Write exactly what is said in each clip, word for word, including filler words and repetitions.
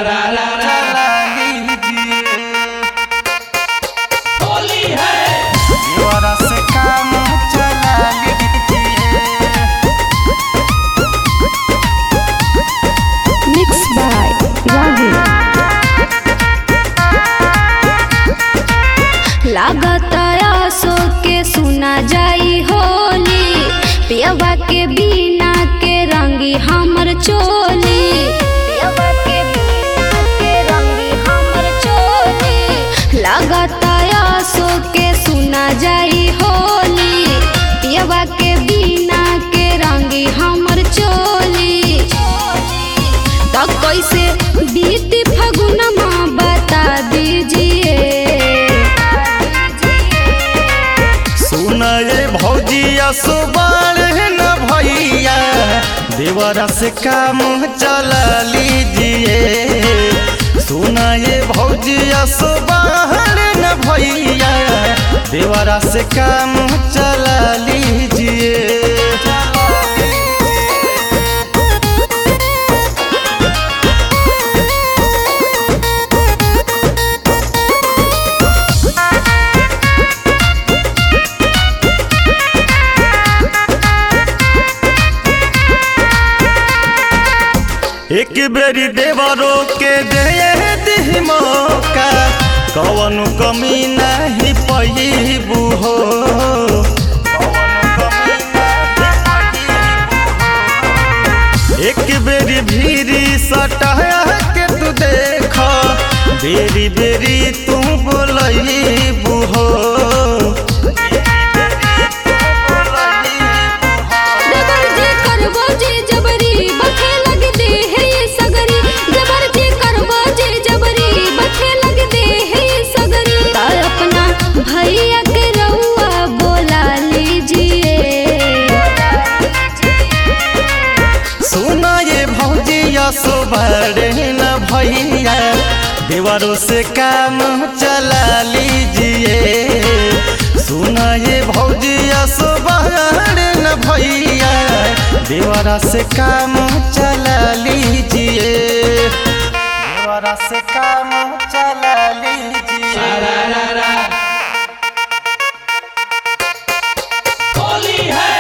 चला लीजिए। होली है देवरा से काम चला लीजिए। Mixed by Rahul. लागता आसो के सुना जाई होली, पियवा के बिना के रंगी हमर चोली। पियवा के बिना के रंगी हमर चोली। लागता आसो के सुना जाई होली, पियवा के बिना के रंगी हमर चोली। तो कैसे बीती फगुनमा बता दीजिए। सुनाए भौजिया सुबाल न भैया, देवरा से काम चला लीजिए। सुनाए भौजिया सुबाल न भैया, देवरा से काम चला लीजिए। एक बेरी देवरो के दे दी मौका, कौन कमी नहीं पैबू हो। एक बेरी भीरी सटा के तू देख, बेरी बेरी तू बोलबू हो। भैया के रउआ बोला लीजिए। सुना ये भौजिया सुबह न भैया, देवरों से काम चला लीजिए। सुना ये भौजिया सुबह न भैया, देवरा से काम चला लीजिए। देवरा से काम चला लीजिए। होली है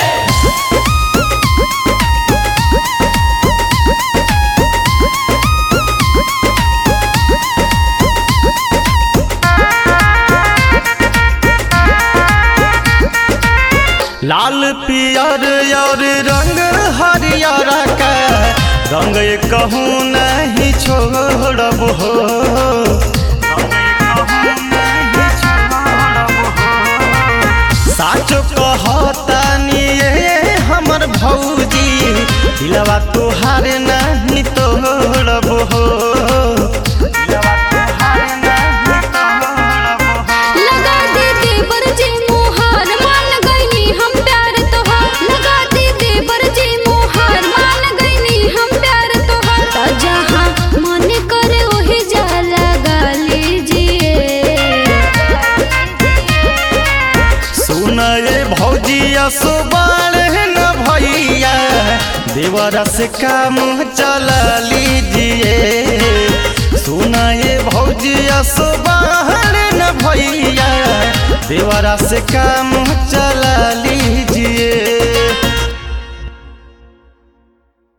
लाल पियर और रंग हरियर का, रंग कहूँ नहीं छोड़ब हो। साचो कहतानी ये हमर भौजी, दिलवा तुहार नहीं तोड़ब हो। लगा दे देवर जी मोहर, मान गईनी हम प्यार तोहार। लगा दे देवर जी मोहर, मान गईनी हम प्यार तोहार। तो जहाँ मन करे वही जा लगा लीजिए। सुनाए भौजिया सुबाल न भैया, देवरा से काम चला लीजिए। सुनाए भौजिया सुबाल न भैया, देवरा से काम चला लीजिए।